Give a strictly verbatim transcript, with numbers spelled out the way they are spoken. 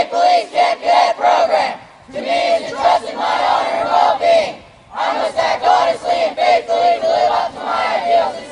State Police Camp Cadet Program. To me is entrusted my honor and well-being. I must act honestly and faithfully to live up to my ideals.